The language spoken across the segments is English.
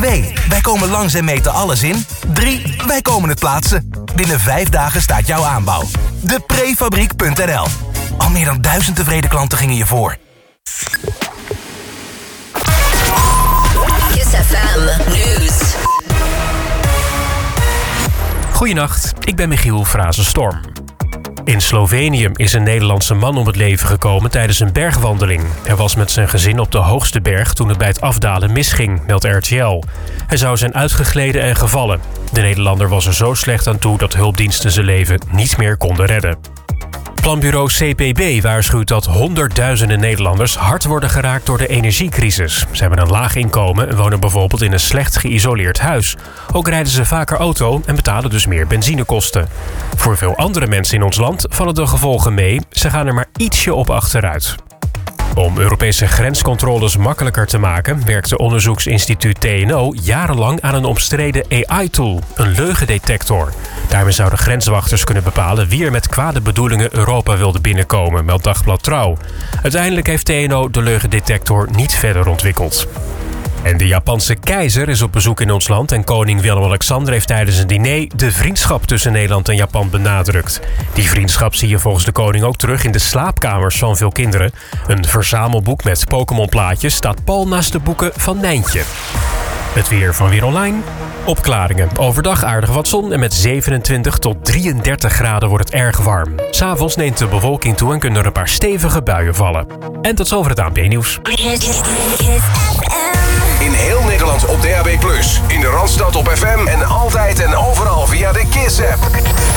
2. Wij komen langs en meten alles in. 3. Wij komen het plaatsen. Binnen 5 dagen staat jouw aanbouw. Deprefabriek.nl. Al meer dan 1000 tevreden klanten gingen je voor. Kiss FM News. Goedenacht, ik ben Michiel Frazenstorm. In Slovenië is een Nederlandse man om het leven gekomen tijdens een bergwandeling. Hij was met zijn gezin op de hoogste berg toen het bij het afdalen misging, meldt RTL. Hij zou zijn uitgegleden en gevallen. De Nederlander was er zo slecht aan toe dat hulpdiensten zijn leven niet meer konden redden. Planbureau CPB waarschuwt dat honderdduizenden Nederlanders hard worden geraakt door de energiecrisis. Ze hebben een laag inkomen en wonen bijvoorbeeld in een slecht geïsoleerd huis. Ook rijden ze vaker auto en betalen dus meer benzinekosten. Voor veel andere mensen in ons land vallen de gevolgen mee. Ze gaan er maar ietsje op achteruit. Om Europese grenscontroles makkelijker te maken werkte onderzoeksinstituut TNO jarenlang aan een omstreden AI-tool, een leugendetector. Daarmee zouden grenswachters kunnen bepalen wie er met kwade bedoelingen Europa wilde binnenkomen, meldt Dagblad Trouw. Uiteindelijk heeft TNO de leugendetector niet verder ontwikkeld. En de Japanse keizer is op bezoek in ons land en koning Willem-Alexander heeft tijdens een diner de vriendschap tussen Nederland en Japan benadrukt. Die vriendschap zie je volgens de koning ook terug in de slaapkamers van veel kinderen. Een verzamelboek met Pokémon-plaatjes staat pal naast de boeken van Nijntje. Het weer van Weer Online. Opklaringen. Overdag aardig wat zon en met 27 tot 33 graden wordt het erg warm. 'S'avonds neemt de bewolking toe en kunnen er een paar stevige buien vallen. En tot zover het ANP-nieuws. In heel Nederland op DAB+. In de Randstad op FM en altijd en overal via de Kiss-app.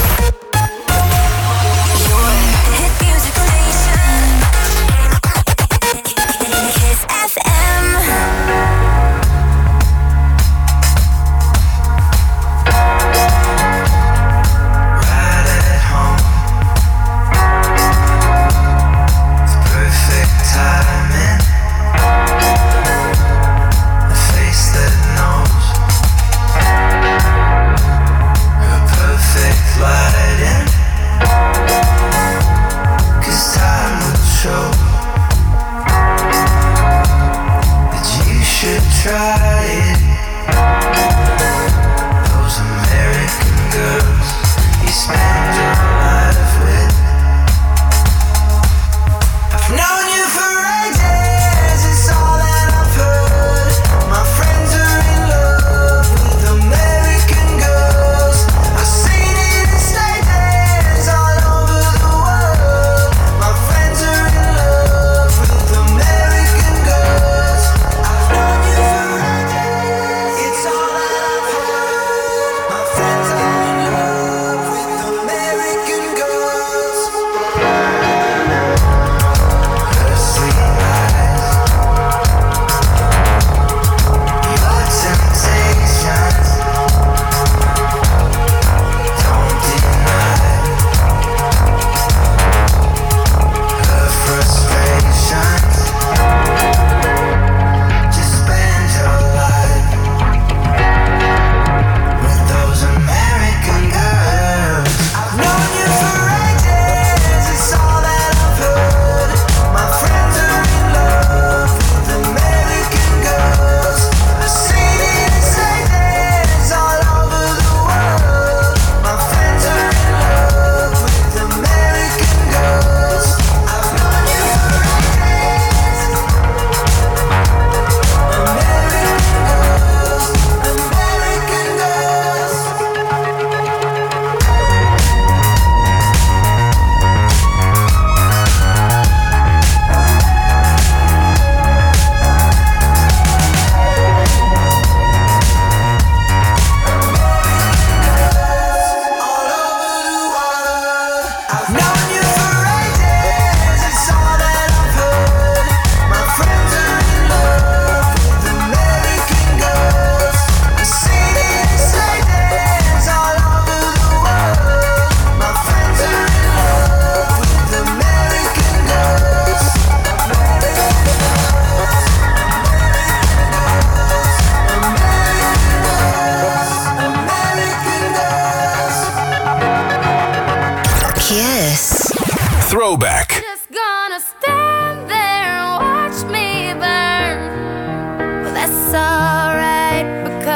Throwback. Just gonna stand there and watch me burn. Well, that's alright because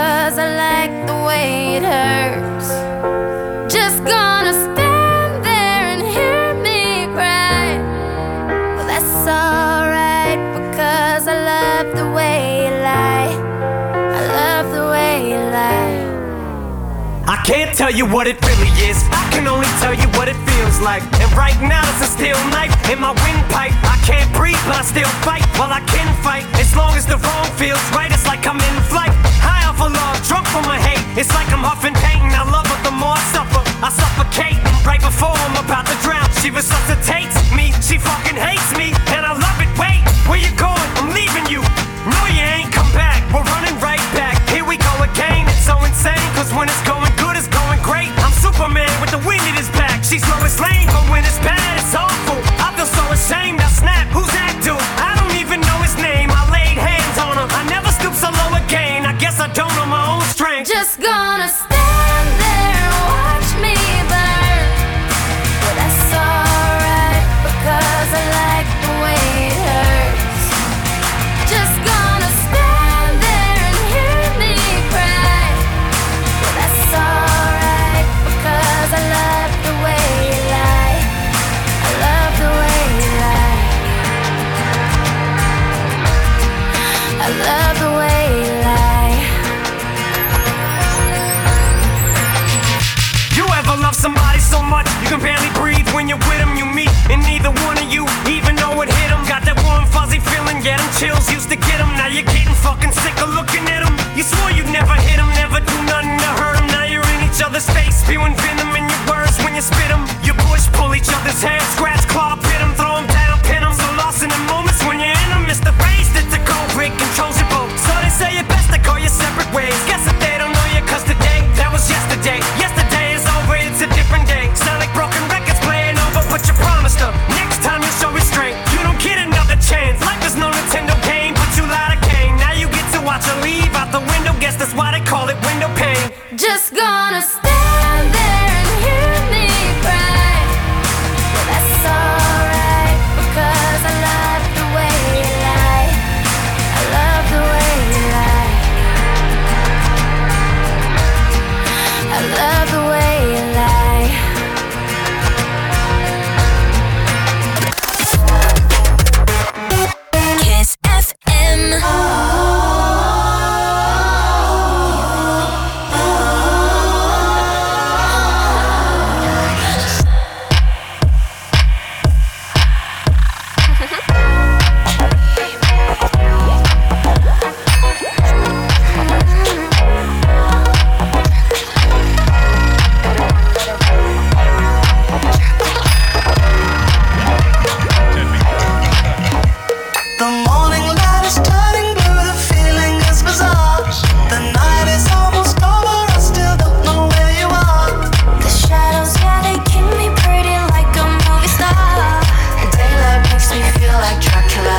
can't tell you what it really is. I can only tell you what it feels like. And right now it's a steel knife in my windpipe. I can't breathe, but I still fight. Well, I can fight as long as the wrong feels right. It's like I'm in flight, high off of love, drunk from my hate. It's like I'm huffing pain. I love her the more I suffer. I suffocate right before I'm about to drown. She resuscitates me. She fucking hates me, and I love it. Wait, where you going? I'm leaving you. No, you ain't come back. We're running right back. Here we go again. It's so insane, cause when it's going good, it's going great. I'm Superman with the wind in his back. She's Lois Lane, but when it's bad, it's awful. I feel so ashamed. I snap. Who's that dude? I don't even know his name. I laid hands on him. I never stoop so low again. I guess I don't know my own strength. Just gonna stand there and watch me burn. But that's alright, because I like the way it hurts. Just gonna stand there and hear me cry. But that's alright, because I love the way you lie. I love the way you lie. I love the way you lie. You ever love somebody so much you can barely breathe when you're with them? You meet, and neither one of you even know it hit them. Got that warm fuzzy feeling, yeah, them chills used to get them. Now you're getting fucking sick of looking at them. You swore you'd never hit them, never do nothing to hurt them. Now you're in each other's face, spewing venom in your words when you spit them. You push, pull each other's hair, scratch, claw, pit them, throw them down, pin them. So lost in the moments when you're in them. It's the race that's the cold break controls your boat. So they say it best to go your separate ways. Guess that they don't know you, cause today, that was yesterday. Yesterday is over, it's a different day. Sound like broken records playing over, but you promised her next time you'll show restraint. You don't get another chance. Life is no Nintendo game, but you lied again. Now you get to watch her leave out the window. Guess that's why they call it window pane. Just gonna stand there and hear me cry. But that's alright, because I love the way you lie. I love the way you lie. I love the way you lie. Kiss FM. The morning light is turning blue, the feeling is bizarre. The night is almost over, I still don't know where you are. The shadows, yeah, they keep me pretty like a movie star. The daylight makes me feel like Dracula.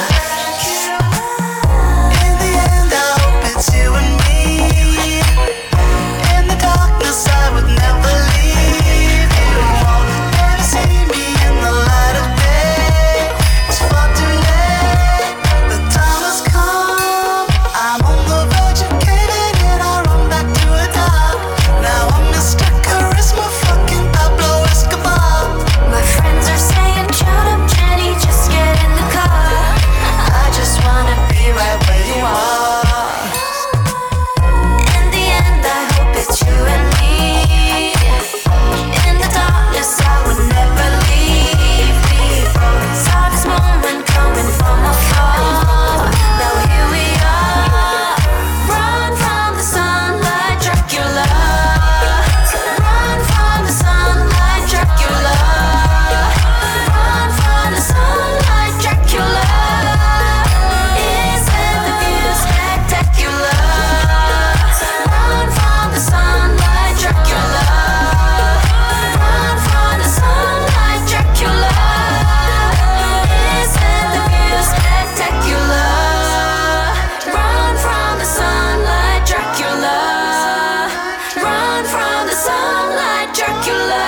In the end, I hope it's you and me. In the darkness, I would never leave you. Never see me in the light of day. It's far too late. The time has come. I'm on the verge of caving in. I run back to a top. Now I'm Mr. Charisma, fucking Pablo Escobar. My friends are saying, shut up, Jenny, just get in the car. I just wanna be right where you are. In the end, I hope it's you and me. In the darkness, I would never leave before. Saw this moment coming from afar. Now here we are. Run from the sunlight, Dracula. Run from the sunlight, Dracula. Run from the sunlight, Dracula. Isn't the view spectacular? Run from the sunlight, Dracula. Run from the sunlight, Dracula. Isn't the view spectacular? Run from the sunlight, Dracula. Run from the sunlight, Dracula.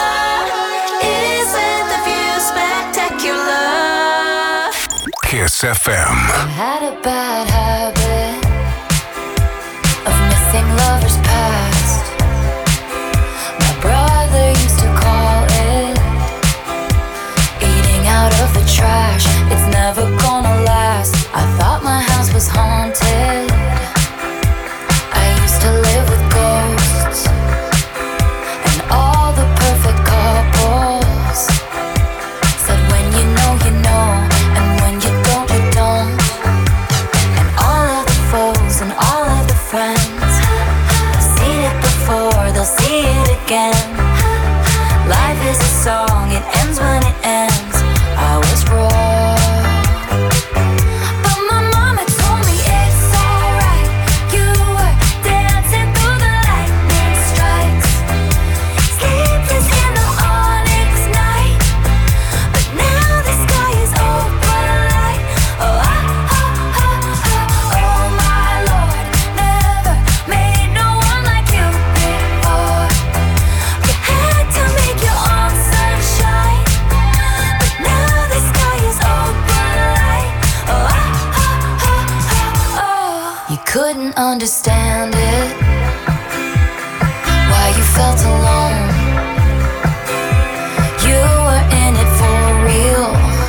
Isn't the view spectacular? Kiss FM. Had a bad habit of missing lovers past. My brother used to call it eating out of the trash. It's never gonna last. I thought my house was haunted. I used to live with ghosts. friends. Seen it before, they'll see it again. Life is a song, it ends when it ends. I was wrong, but my mama told me it's alright. You were dancing through the lightning strikes, sleepless in the onyx night. But now the sky is open light. Oh, oh my Lord, never made no one like you before. You had to make your own sunshine, but now the sky is open light. Oh, you couldn't understand it, why you felt alone. You were in it for real.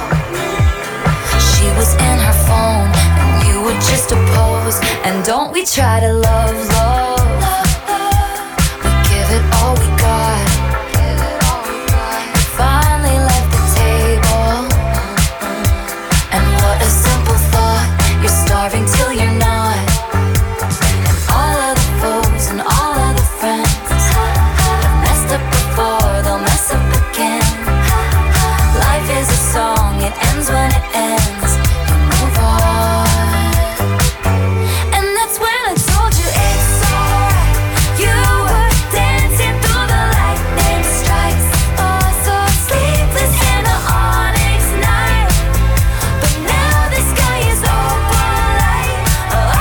She was in her phone, and you were just a pose. And don't we try to love, love. We give it all we got. We finally left the table. And what a simple thought. You're starving till you're not. And all of the foes and all of the friends have messed up before, they'll mess up again. Life is a song, it ends when it ends. You move on. And that's when I told you it's alright. You were dancing through the lightning strikes. Oh, so sleepless in the onyx night. But now the sky is open light. Oh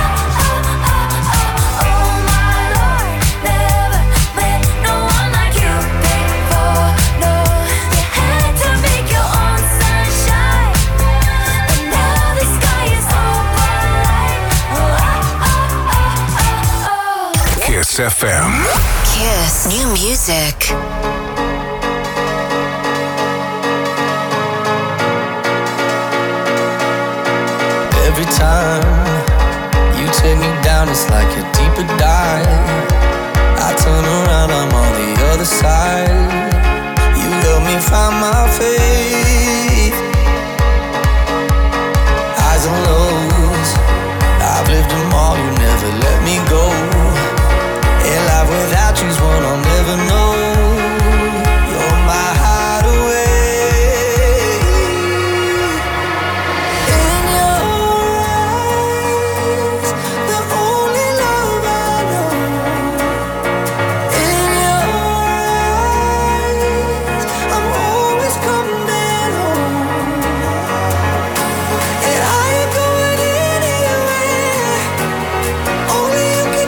my Lord, never met no one like you before. No, you had to make your own sunshine, but now the sky is open light. Kiss FM. Kiss. New music. Every time you take me down, it's like a deeper dive. I turn around, I'm on the other side. You help me find my faith. Highs and lows, I've lived them all, you never let me go. And life without you's one I'll never know. You're my hideaway. In your eyes, the only love I know. In your eyes, I'm always coming home. And I ain't going anywhere. Only you can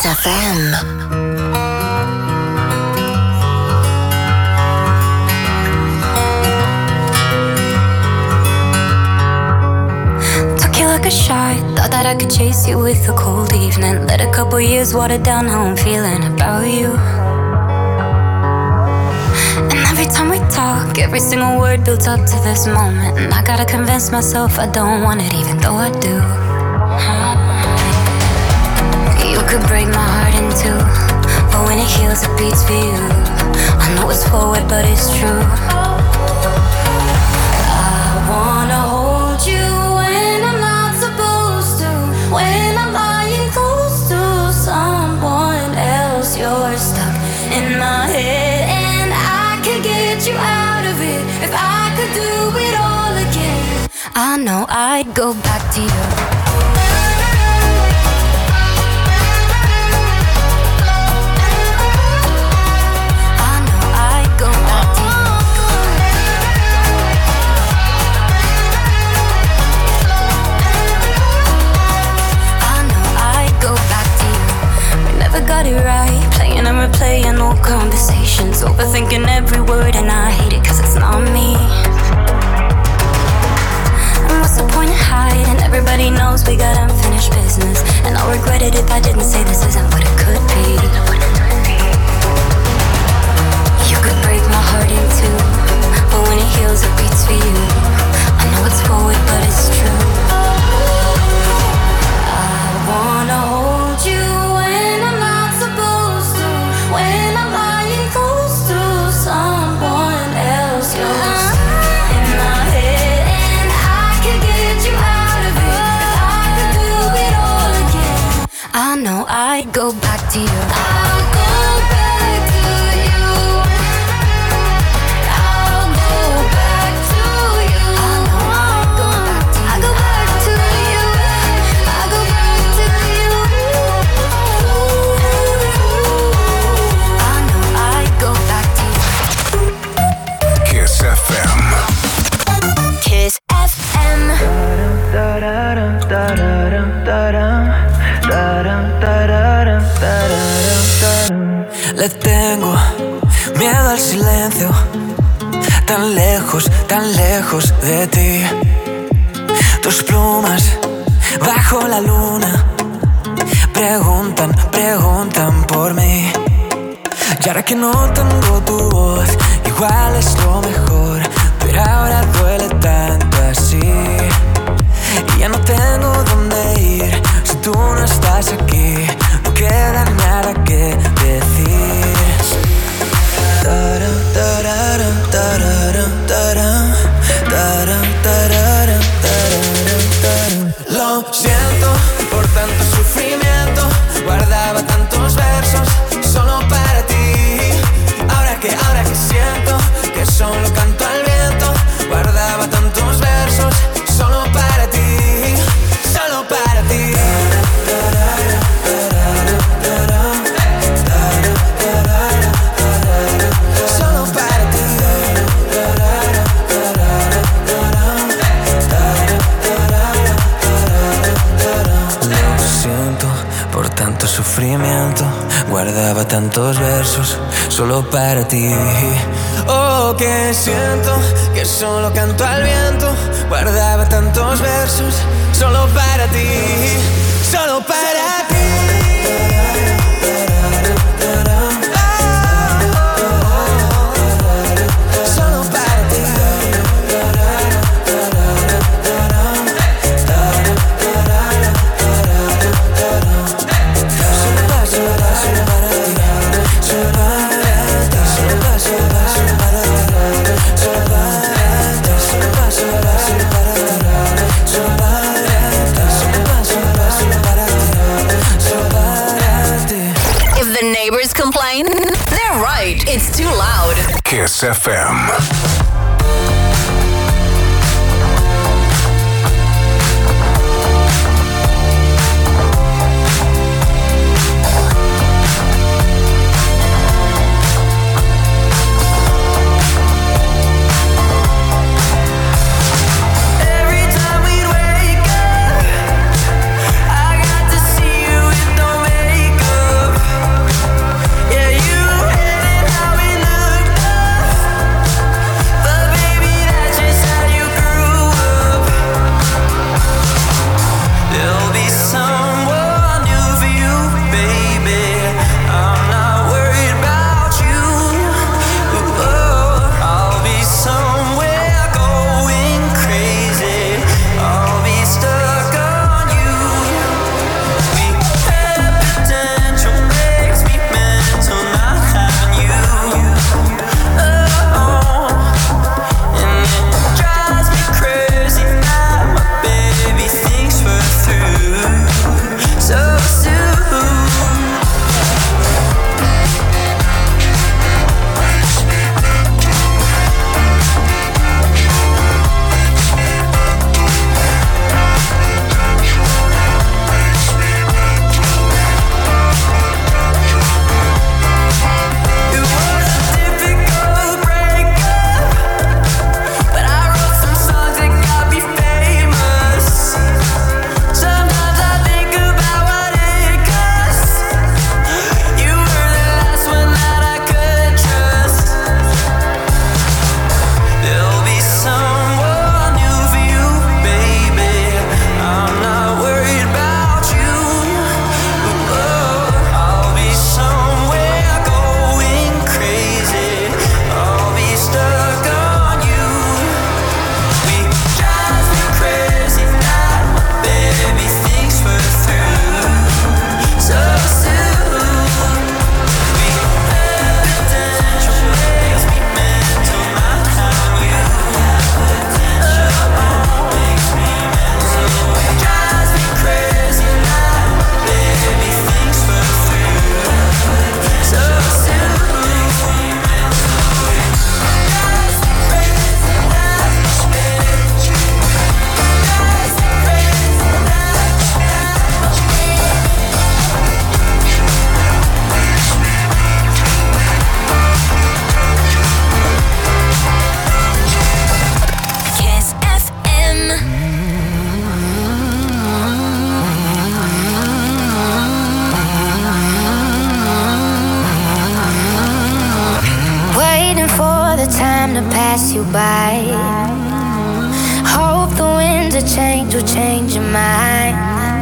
FM. Like a shot, thought that I could chase you with a cold evening. Let a couple years water down how I'm feeling about you. And every time we talk, every single word builds up to this moment. And I gotta convince myself I don't want it, even though I do. You could break my heart in two, but when it heals, it beats for you. I know it's forward, but it's true. I wanna hold you when I'm not supposed to. When I'm lying close to someone else, you're stuck in my head, and I could get you out of it if I could do it all again. I know I'd go back to you. Got it right, playing and replaying old conversations, overthinking every word, and I hate it cause it's not me. And what's the point of hiding? Everybody knows we got unfinished business, and I'll regret it if I didn't say this isn't what it could be. You could break my heart in two, but when it heals it beats for you. I know it's forward but it's true. I wanna hold you when I'm not supposed to. When I'm lying close to someone else, you're stuck in my head, and I could get you out of it if I could do it all again. I know I'd go back to you. I'll go back to you. I'll go back to you. I know I'd go back to you. I'll go back to you. I'll go back to you. I know I'd go back to you. Kiss FM. Kiss FM. Le tengo miedo al silencio, tan lejos de ti. Tus plumas bajo la luna preguntan por mí. Y ahora que no tengo tu voz, igual es lo mejor, pero ahora duele tanto así. Y ya no tengo dónde ir si tú no estás aquí. No queda nada que decir. Taram, tararam, tararam, taram, taram, tararam, tararam, taram. Lo siento por tanto sufrimiento, guardaba tantos versos solo para ti. Ahora que siento que solo canto al viento, guardaba tantos versos solo para ti, solo para ti. Solo para ti. Lo siento por tanto sufrimiento, guardaba tantos versos solo para ti. Oh, que siento que solo canto al viento, guardaba tantos versos solo para ti, solo para ti. Solo para ti. If the neighbors complain, they're right. It's too loud. Kiss FM. Makeup. to change will change your mind.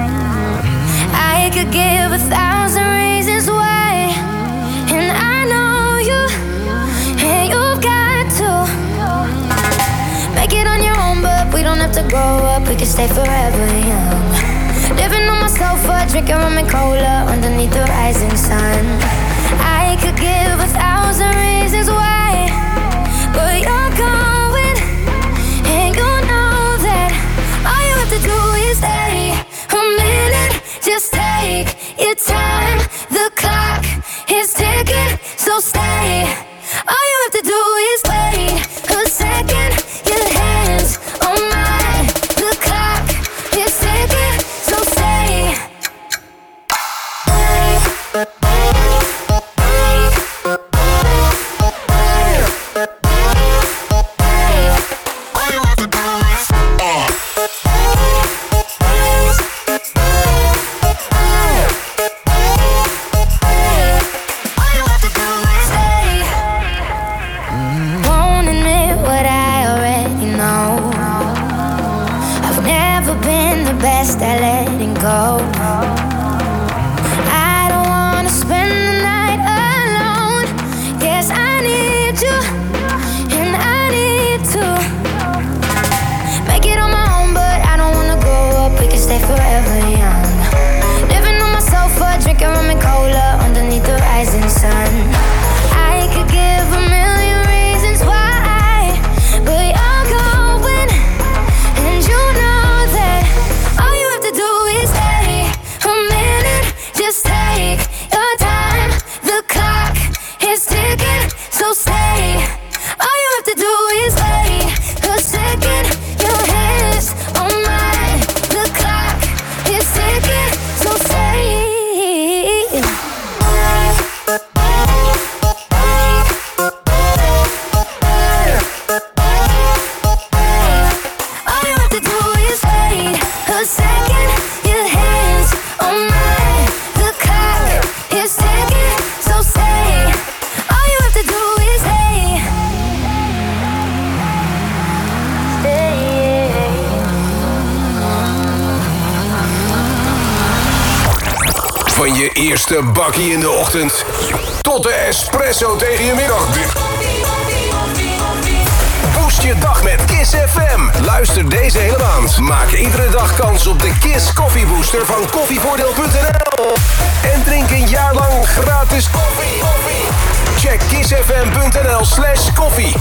I could give 1,000 reasons why, and I know you, and you've got to make it on your own, but we don't have to grow up, we can stay forever young. Living on my sofa, drinking rum and cola underneath the rising sun. I could give 1,000 reasons why, but you're going, and you know that all you have to do is stay a minute. Just take your time, the clock is ticking, so stay. All you have to do is wait a second. Your hands on mine, the clock is ticking, so stay. Won't admit what I already know. I've never been the best at letting go. I don't wanna spend the night alone. Yes, I need you, and I need to make it on my own, but I don't wanna grow up, we can stay forever young. Living on my sofa, drinking rum and cola underneath the rising sun. I could give 1,000,000 reasons why, but you're going, and you know that all you have to do is stay a minute. Just take your time, the clock is ticking, so stay. All you have to do is wait a second. Your hands on mine, the clock is ticking, so stay. All you have to do is wait a second. Your hands on mine, the clock is ticking, so stay. All you have to do is stay. Van je eerste bakkie in de ochtend tot de espresso tegen je middagdip. Boost je dag met Kiss FM. Luister deze hele maand. Maak iedere dag kans op de Kiss Coffee Booster van koffievoordeel.nl. En drink een jaar lang gratis koffie. Check kissfm.nl/koffie.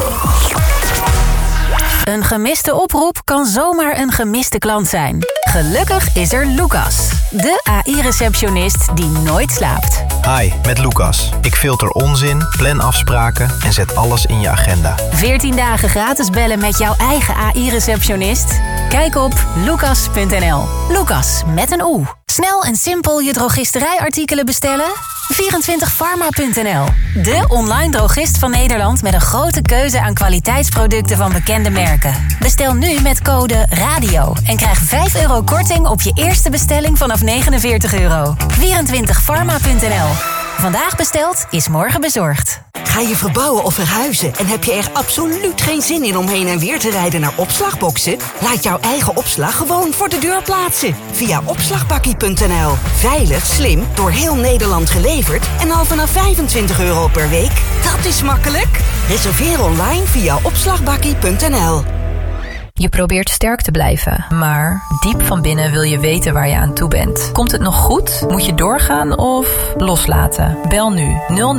Een gemiste oproep kan zomaar een gemiste klant zijn. Gelukkig is er Lucas, de AI-receptionist die nooit slaapt. Hi, met Lucas. Ik filter onzin, plan afspraken en zet alles in je agenda. 14 dagen gratis bellen met jouw eigen AI-receptionist? Kijk op lucas.nl. Lucas met een oe. Snel en simpel je drogisterijartikelen bestellen? 24pharma.nl. De online drogist van Nederland met een grote keuze aan kwaliteitsproducten van bekende merken. Bestel nu met code RADIO en krijg €5 korting op je eerste bestelling vanaf €49. 24pharma.nl. Vandaag besteld is morgen bezorgd. Ga je verbouwen of verhuizen en heb je er absoluut geen zin in om heen en weer te rijden naar opslagboxen? Laat jouw eigen opslag gewoon voor de deur plaatsen. Via opslagbakkie.nl. Veilig, slim, door heel Nederland geleverd en al vanaf €25 per week. Dat is makkelijk. Reserveer online via opslagbakkie.nl. Je probeert sterk te blijven, maar diep van binnen wil je weten waar je aan toe bent. Komt het nog goed? Moet je doorgaan of loslaten? Bel nu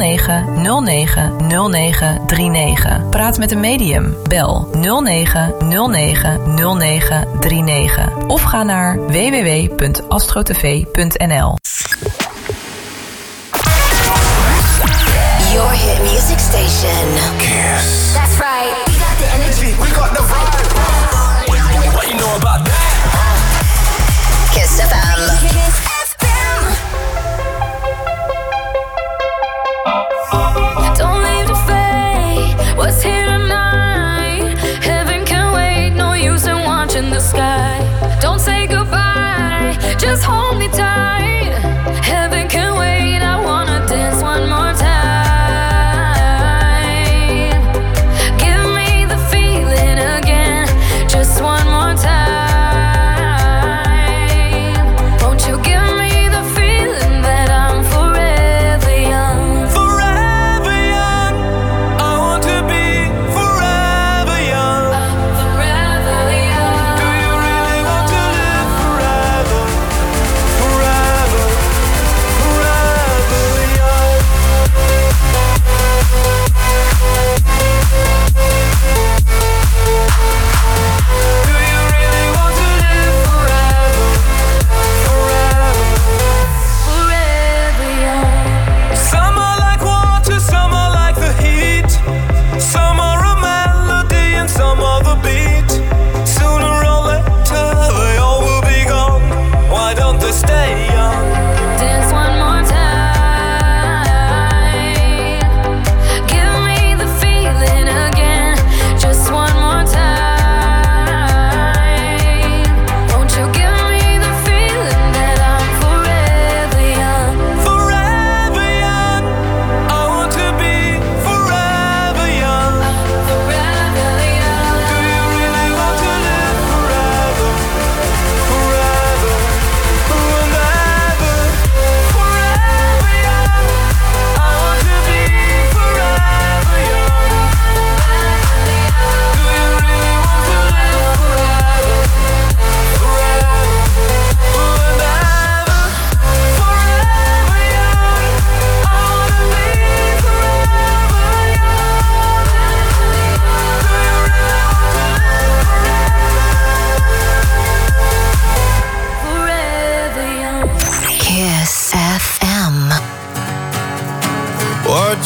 09090939. Praat met een medium. Bel 09090939. Of ga naar www.astrotv.nl. Your hit music station. Kiss. That's right. We got the energy. We got the vibe. What you know about that? Kiss FM. Kiss FM. Don't leave the fate. What's here tonight? Heaven can wait. No use in watching the sky. Don't say goodbye. Just hold me tight. Heaven can wait. I wanna dance one more time. Give me the feeling again.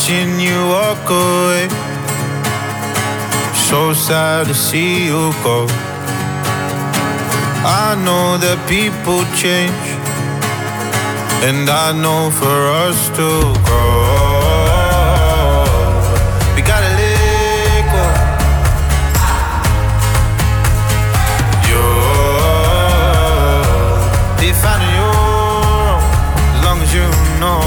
watching you walk away. So sad to see you go. I know that people change, and I know for us to grow, we gotta let go. You're finding your own, as long as you know.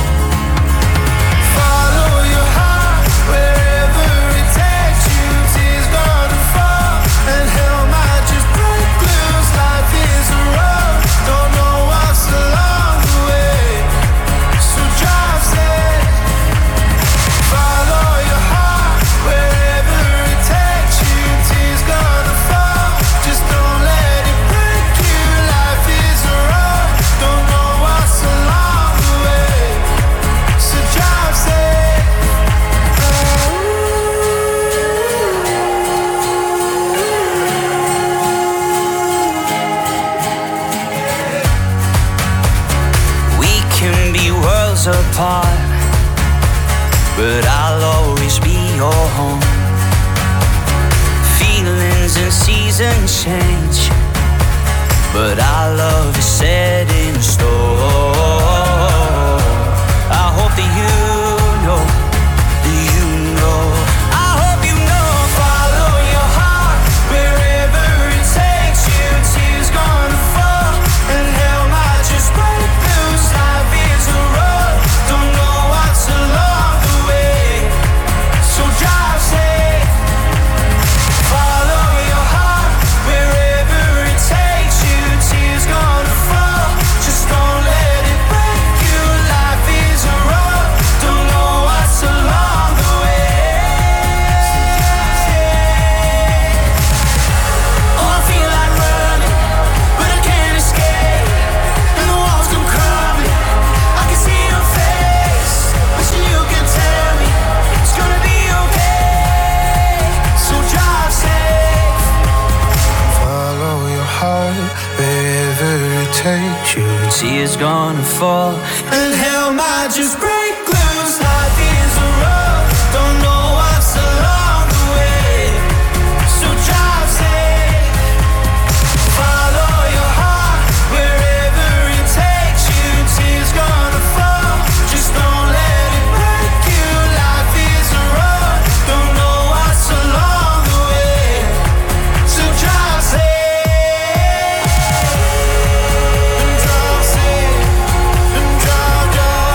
Apart, but I'll always be your home. Feelings and seasons change, but our love is set in stone. I hope that you know, I hope you know. Follow your heart wherever it takes you. Tears gonna fall and hell might just break loose. Life is a road, don't know what's along the way, so drive safe. Follow your heart wherever it takes you. Tears gonna fall, just don't let it break you. Life is a road, don't know what's along the way. Oh, I feel like running, but I can't escape, and the walls come crumbling. I can see your face, wishing you could tell me it's gonna be okay, so drive safe. Follow your heart wherever it takes you. Tears gonna fall and hell might just break loose. Life is a road, don't know what's along the way, so drive safe. Follow your heart wherever it takes you. Tears gonna fall, just don't let it break you. Life is a road, don't know what's along the way, so drive safe. And drive safe, and drive,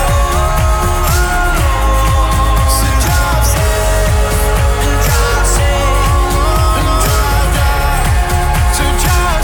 so drive safe, and drive safe, and drive, so drive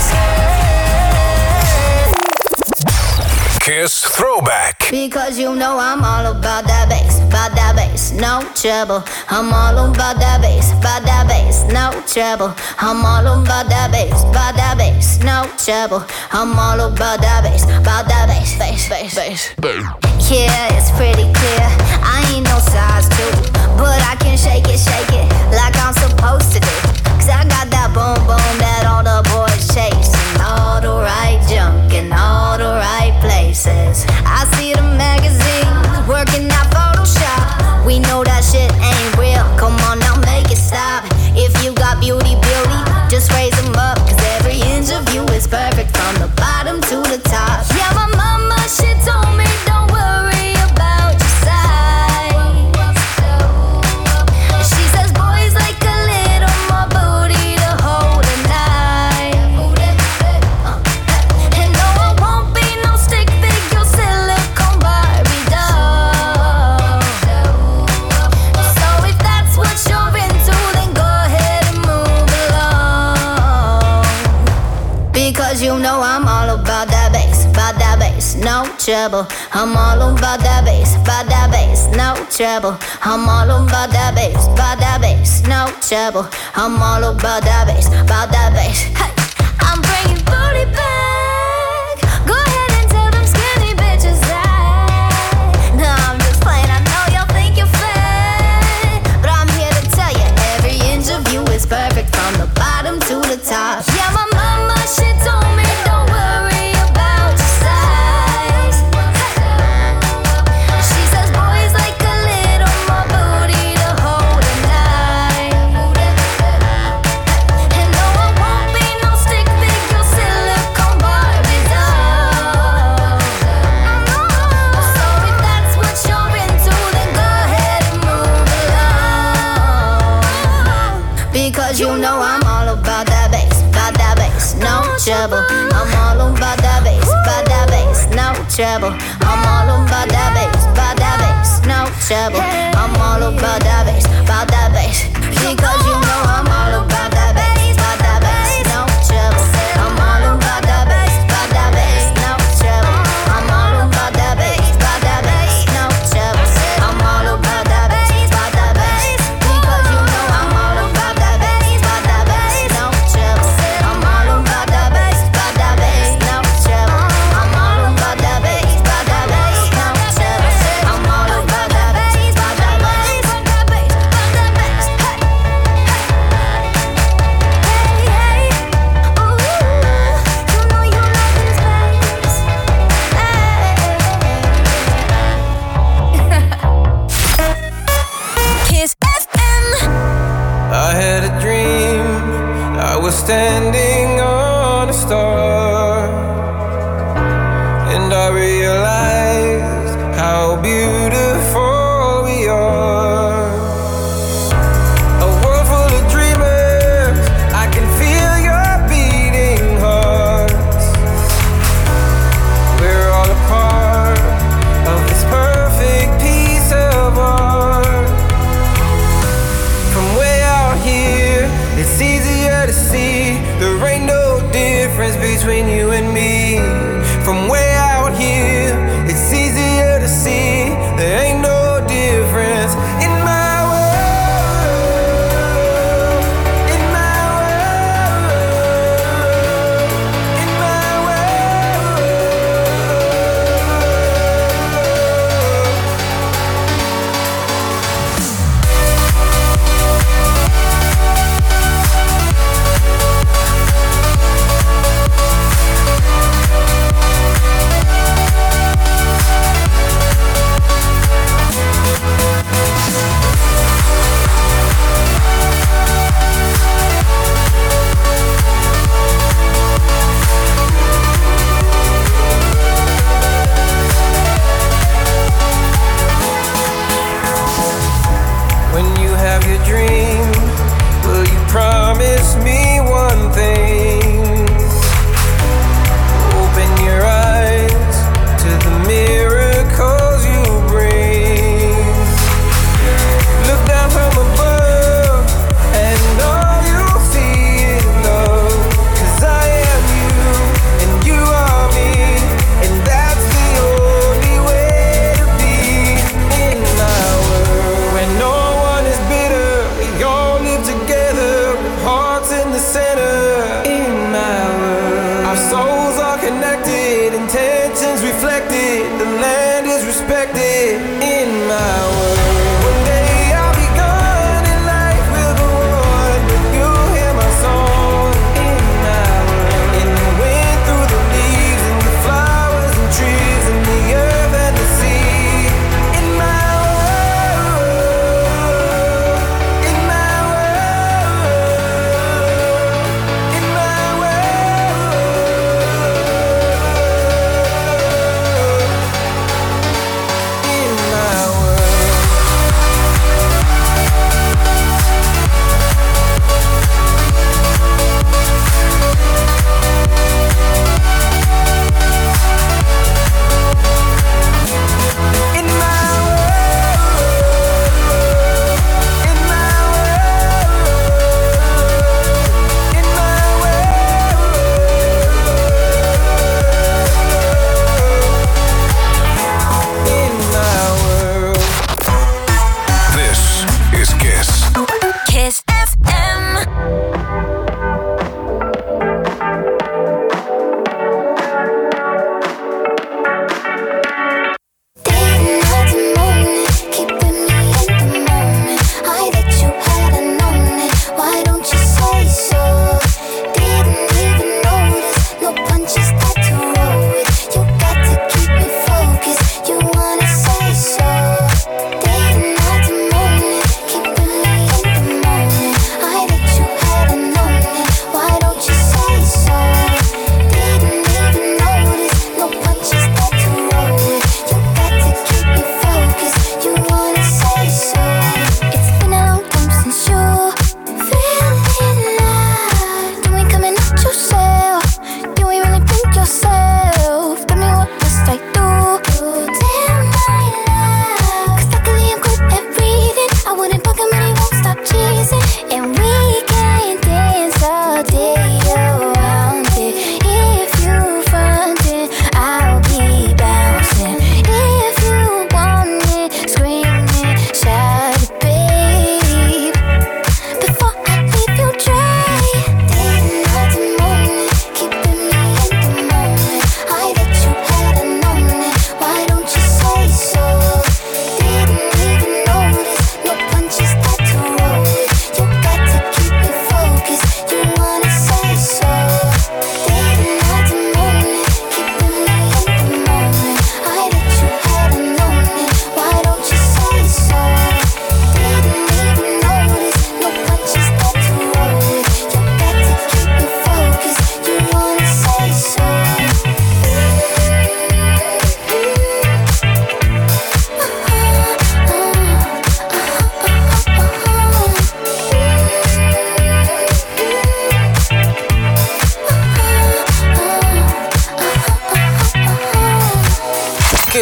safe. Kiss Throwback. Because you know I'm all about that bass, no trouble. I'm all about that bass, no trouble. I'm all about that bass, no trouble. I'm all about that bass, bass. Yeah, it's pretty clear. I ain't no size 2, but I can shake it like I'm supposed to do. 'Cause I got that boom boom that all the boys chase, and all the right junk in all the right places. I see the magazines working out Photoshop. We know that shit ain't real. Come on now, make it stop. If you got beauty, just raise them up. 'Cause every inch of you is perfect from the bottom to the top. Yeah, my mama, she told me don't worry about your size. She says boys like a little more booty to hold a knife. And no, I won't be no stick figure silicone Barbie doll. So if that's what you're into, then go ahead and move along. Because you know I'm all about that bass, no trouble. I'm all about that bass, no trouble. I'm all about that bass, no trouble. I'm all about that bass, Hey, I'm bringing booty back. Go ahead and tell them skinny bitches that. No, I'm just playing. I know y'all think you're fat, but I'm here to tell you every inch of you is perfect from the bottom to the top. Yeah, my mama, she told me don't worry about your size. She says boys like a little more trouble. I'm all about that bass, no trouble. I'm all about that bass, no trouble. I'm all about that bass, because you know I'm all about that bass, no trouble. I'm all about that bass, no trouble. I'm all about that bass, no trouble. I'm all about that bass, because you know I'm all about that bass, no trouble. I'm all about that bass, no trouble. I'm all about that bass, no trouble. I'm all about that bass, I had a dream, I was standing on a star, and I realized how beautiful we are. A world full of dreamers, I can feel your beating hearts. We're all a part of this perfect piece of art. From way out here, it's easier to see there ain't no difference between you and me. From way out here, it's easier to see there ain't no difference in my world, in my world, in my world.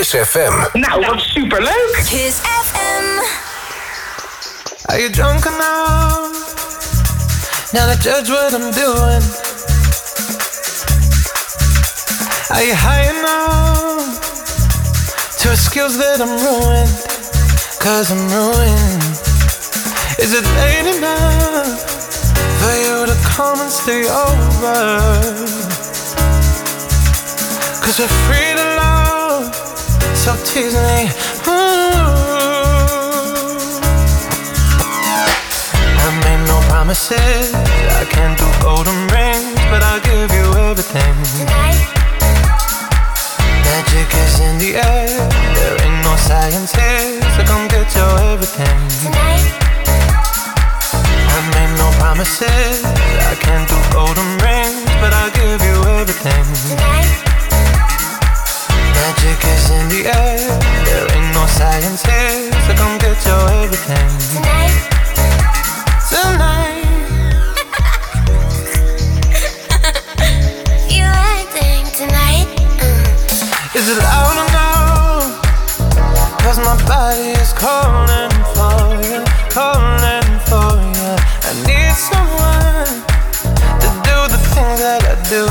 Kiss FM. Nou, wat superleuk. Kiss FM. Are you drunk enough now to judge what I'm doing? Are you high enough to excuse that I'm ruined? 'Cause I'm ruined. Is it late enough for you to come and stay over? 'Cause we're free to love, so tease me. I made no promises, I can't do golden rings, but I'll give you everything. Tonight. Magic is in the air, there ain't no science here, so come get your everything. Tonight. I made no promises, I can't do golden rings, but I'll give you everything. Tonight. Magic is in the air, there ain't no science here, so come get your everything. Tonight. Tonight. You acting tonight? Is it loud enough? 'Cause my body is calling for you, calling for you. I need someone to do the things that I do.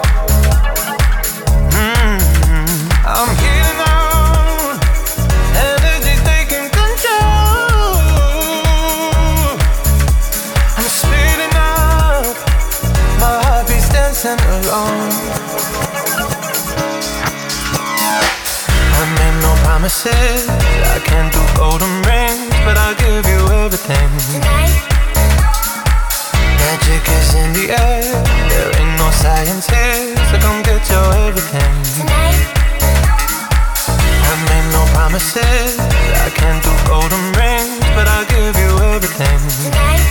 I'm healing on, energy taking control. I'm speeding up, my heart beats dancing alone. I made no promises, I can't do golden rings, but I'll give you everything. Tonight. Magic is in the air, there ain't no science here, so come get your everything. Tonight. I made no promises, I can't do golden rings, but I'll give you everything. Tonight.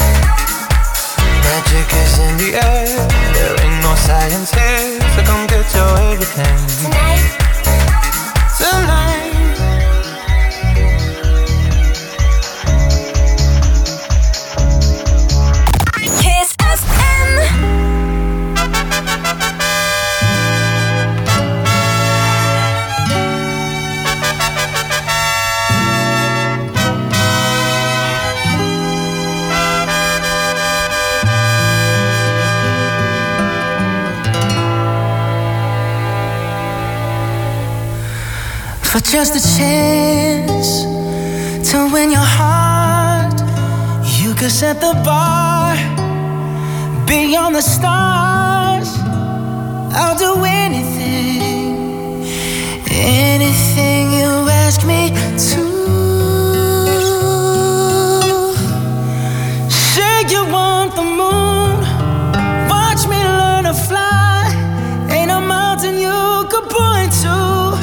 Magic is in the air, there ain't no science here, so come get your everything. Tonight. Tonight. Kiss FM. For just a chance to win your heart, you could set the bar beyond the stars. I'll do anything, anything you ask me to. Say you want the moon, watch me learn to fly. Ain't a mountain you could point to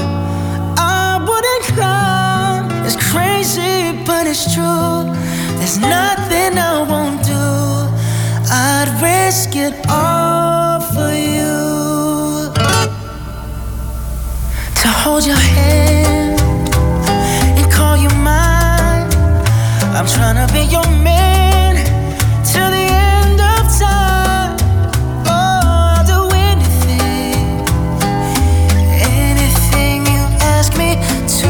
it's crazy, but it's true. There's nothing I won't do. I'd risk it all for you. To hold your hand and call you mine. I'm trying to be your man till the end of time. Oh, I'll do anything, anything you ask me to.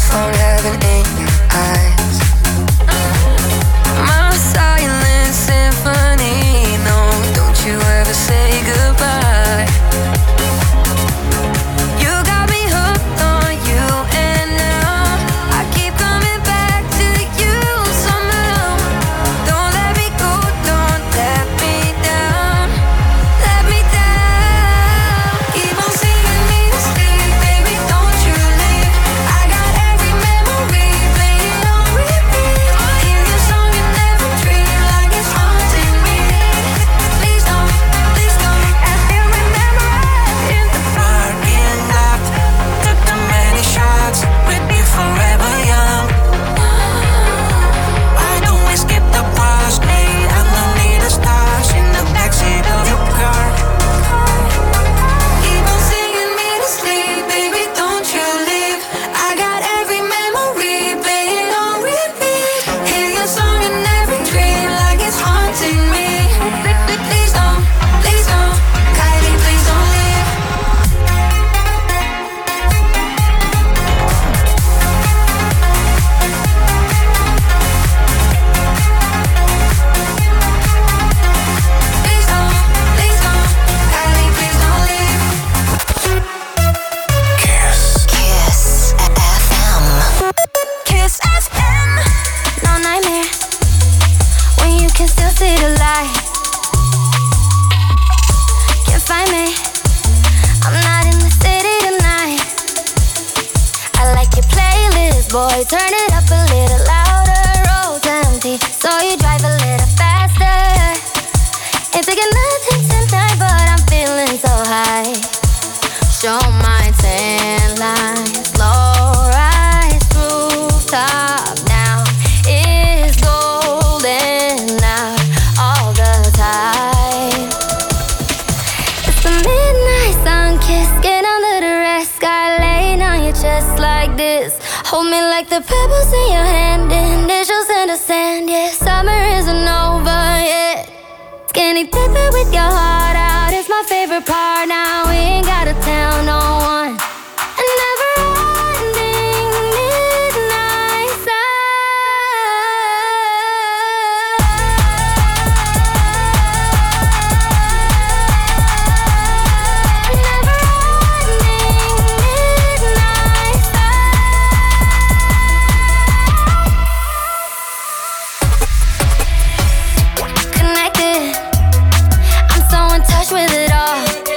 found heaven in your eyes. My silent symphony. No, don't you ever say goodbye. You got me hooked on you, and now I keep coming back to you somehow. Don't let me go, don't let me down, let me down. Keep on singing me to sleep, baby, don't you leave. I got every memory playing on repeat. Hear your song in every dream like it's haunting me. Please don't, please don't. I still remember us in the parking lot. Took the many shots, we'd be forever young. Why don't we skip the bus, lay underneath the stars in the backseat of your car? Keep on singing me to sleep, baby, don't you leave. I got every memory playing on repeat. Hear your song in every dream like it's haunting me. Please don't, Kylie, please don't leave. Please don't, Kylie, please don't leave. Kiss. Kiss FM. Kiss FM. No nightmare when you can still see the light. Can't find me. I'm not in the city tonight. I like your playlist, boy. Turn it up a little louder. Road's empty, so you drive a little faster. Ain't taking nothing tonight, but I'm feeling so high. Show my tan lines, low rise, rooftop now is golden out all the time. It's the midnight sun kiss, get under the red sky, laying on your chest like this. Hold me like the pebbles in your hand, initials in the sand. Yeah, summer isn't over yet. Skinny dipping with your heart out is my favorite part. Now we ain't gotta tell no one. A never-ending midnight connected. I'm so in touch with it all.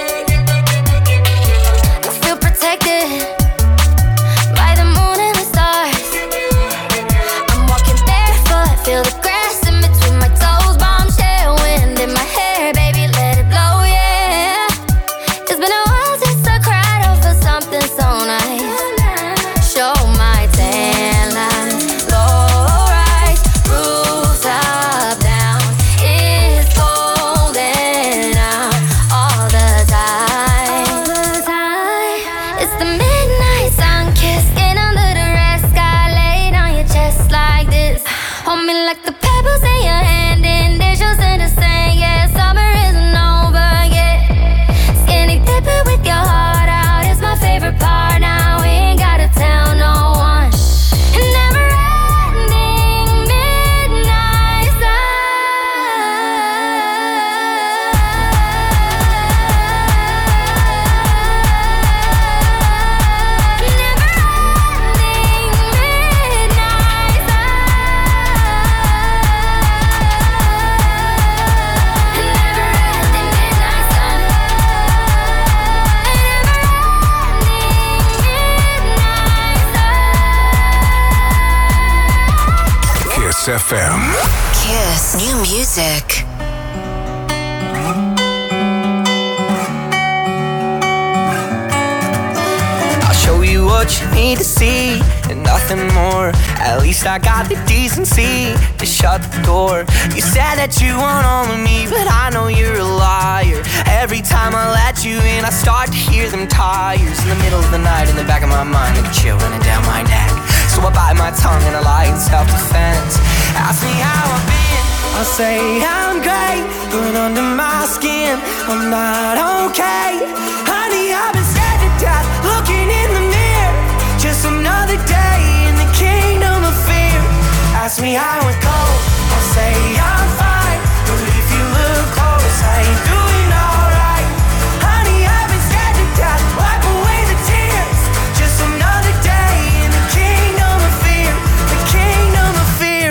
I feel protected by the moon and the stars. I'm walking barefoot, feel the grass in between my toes. Bombshell wind in my hair, baby, let it blow, yeah. It's been a while since I cried over something so nice. Show my tan lines, low rise, rooftop down. It's golden out all the time. It's the midnight sun kiss, get under the red sky, laid on your chest like this. Hold me like the pebbles in your hand, initials in the sand. Yeah, summer isn't over yet. Skinny dipping with your heart out is my favorite part. Now we ain't gotta tell no one. A never-ending midnight Kiss FM. Kiss. New music. I'll show you what you need to see and nothing more. At least I got the decency to shut the door. You said that you want all of me, but I know you're a liar. Every time I let you in, I start to hear them tires in the middle of the night. In the back of my mind, like a chill running down my neck. So I bite my tongue and I lie in self-defense. Ask me how I've been, I'll say I'm great, but under my skin, I'm not okay. Honey, I've been scared to death, looking in the mirror. Just another day in me how it goes, I'll say I'm fine. But if you look close, I ain't doing alright. Honey, I've been scared to death. Wipe away the tears. Just another day in the kingdom of fear. The kingdom of fear.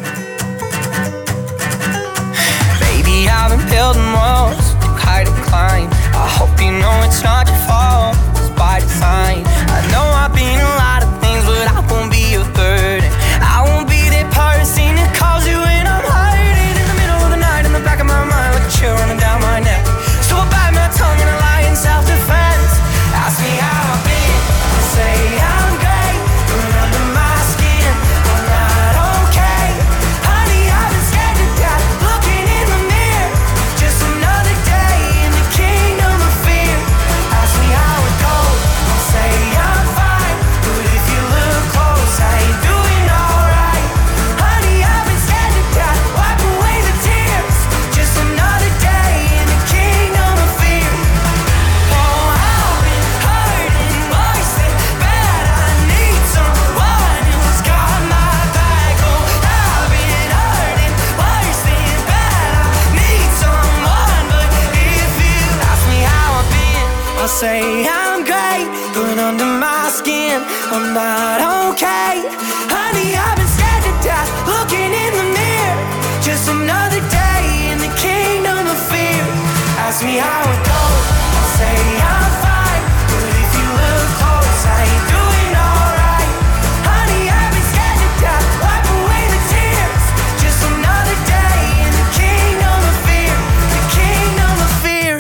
Baby, I've been building walls, high to climb. I hope you know it's not your fault, it's by design. I know I've been a lot of things, but I won't be your burden. I won't be that person that calls you when I'm hiding in the middle of the night, in the back of my mind, like a chill running down my neck. So I bite my tongue and I lie in self-defense. Ask me how I've been, I say I'm great, but under my skin, I'm not okay. Honey, I've been scared to death, looking in the mirror. Just another day in the kingdom of fear. Ask me how it goes, I'll say I'm fine. But if you look close, I ain't doing alright. Honey, I've been scared to death, wipe away the tears. Just another day in the kingdom of fear. Oh, I've been hurting worse than bad. I need someone who's got my back. Oh, I've been hurting worse than bad. I need someone, but if you ask me how I've been, I'll say I'm great, but under my skin, I'm not okay. Honey, I've been scared to death, looking in the mirror. Just another day in the kingdom of fear. Ask me how it goes, I'll say I'm fine. But if you look close, I ain't doing alright. Honey, I've been scared to death, wipe away the tears. Just another day in the kingdom of fear. The kingdom of fear.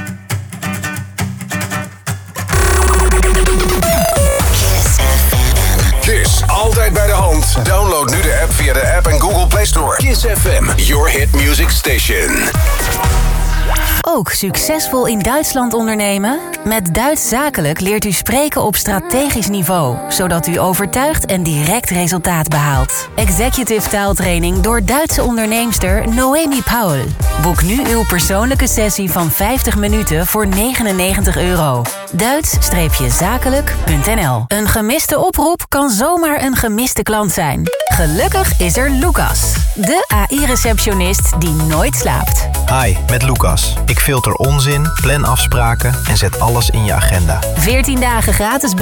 Kiss, altijd bij de hand. Download nu de app via de App en Google Play Store. Kiss FM, your hit music station. Ook succesvol in Duitsland ondernemen? Met Duits Zakelijk leert u spreken op strategisch niveau, zodat u overtuigt en direct resultaat behaalt. Executive taaltraining door Duitse onderneemster Noemi Paul. Boek nu uw persoonlijke sessie van 50 minuten voor €99. Duits-zakelijk.nl. Een gemiste oproep kan zomaar een gemiste klant zijn. Gelukkig is er Lucas, de AI-receptionist die nooit slaapt. Hi, met Lucas. Ik filter onzin, plan afspraken en zet alles in je agenda. 14 dagen gratis